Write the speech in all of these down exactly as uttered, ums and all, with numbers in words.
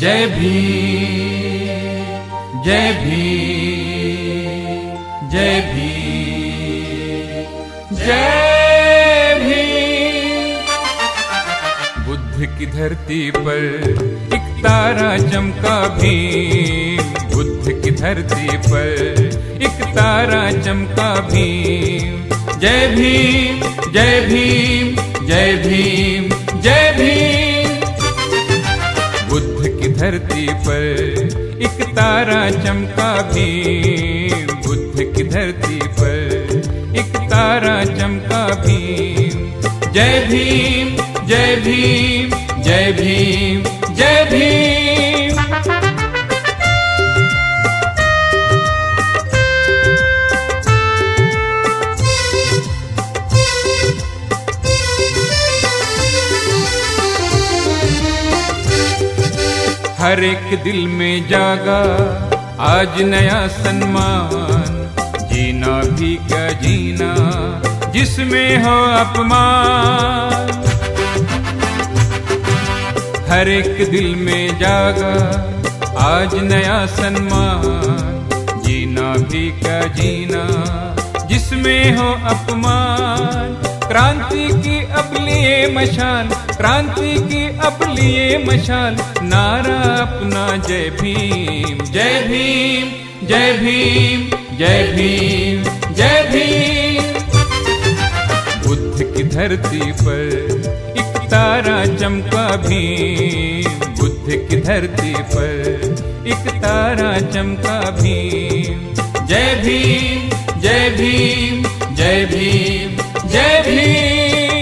जय भीम, जय भीम, जय भीम, जय भीम। बुद्ध की धरती पर एक तारा चमका भीम, बुद्ध की धरती पर एक तारा चमका भीम। जय भीम, जय भीम, जय भीम, जय भीम। बुद्ध की धरती पर एक तारा चमका भीम, बुद्ध की धरती पर एक तारा चमका भीम। जय भीम, जय भीम, जय भीम, जय भीम। हर एक दिल में जागा आज नया सम्मान, जीना भी क्या जीना जिसमें हो अपमान। हर एक दिल में जागा आज नया सम्मान, जीना भी क्या जीना जिसमें हो अपमान। क्रांति की अब लिए मशाल, क्रांति की अब लिए मशाल, नारा अपना जय भीम, जय भीम, जय भीम, जय भीम, जय भीम। बुद्ध की धरती पर एक तारा चमका भीम, बुद्ध की धरती पर एक तारा चमका भीम। जय भीम, जय भीम, जय भीम, जय भीम।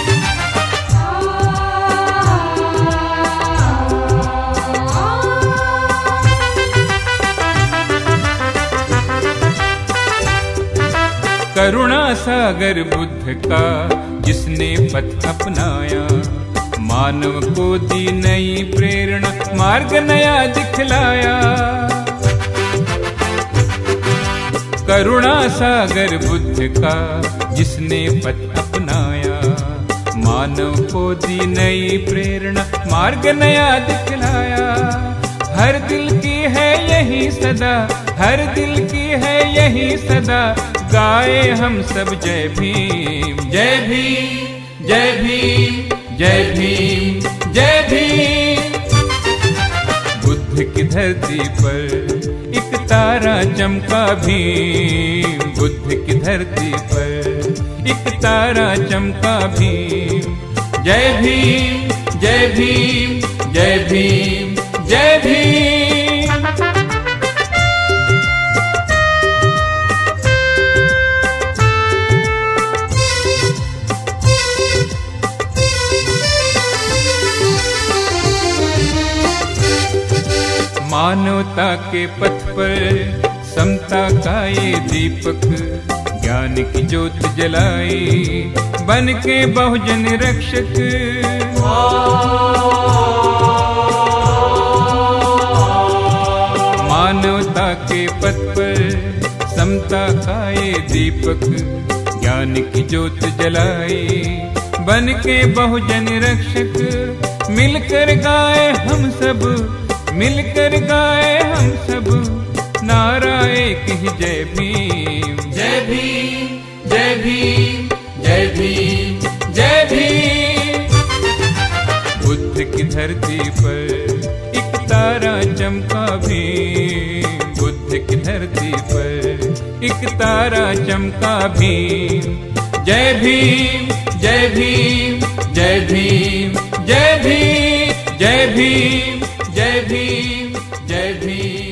करुणा सागर बुद्ध का जिसने पथ अपनाया, मानव को दी नई प्रेरणा, मार्ग नया दिखलाया। करुणा सागर बुद्ध का जिसने पथ अपनाया, मानव को दी नई प्रेरणा, मार्ग नया दिखलाया। हर दिल की है यही सदा, हर दिल की है यही सदा, गाए हम सब जय भीम, जय भीम, जय भीम, जय भीम, जय भीम। बुद्ध की धरती पर एक तारा चमका भीम, बुद्ध की धरती पर एक तारा चमका भीम। जय भीम, जय भीम, जय भीम, जय भीम। मानवता के पथ पर समता का ये दीपक, ज्ञान की ज्योत जलाई बन के बहुजन रक्षक। मानवता के पथ पर समता का ये दीपक, ज्ञान की ज्योत जलाई बन के बहुजन रक्षक। मिलकर गाए हम सब, मिलकर गाए हम सब, नारा एक ही जय भीम, जय भीम, जय भीम, जय भीम, जय भीम। बुद्ध की धरती पर एक तारा चमका भीम, बुद्ध की धरती पर एक तारा चमका भीम। जय भीम, जय भीम, जय भीम, जय भीम, जय भीम, जय भीम, जय भीम।